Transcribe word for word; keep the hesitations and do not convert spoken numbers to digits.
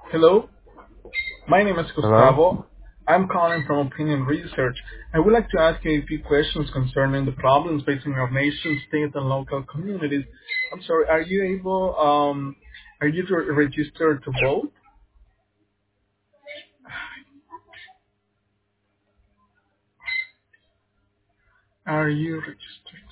Hello, my name is Hello? Gustavo. I'm calling from Opinion Research. I would like to ask you a few questions concerning the problems facing our nation, state, and local communities. I'm sorry, are you able, um, are you re- registered to vote? Are you registered?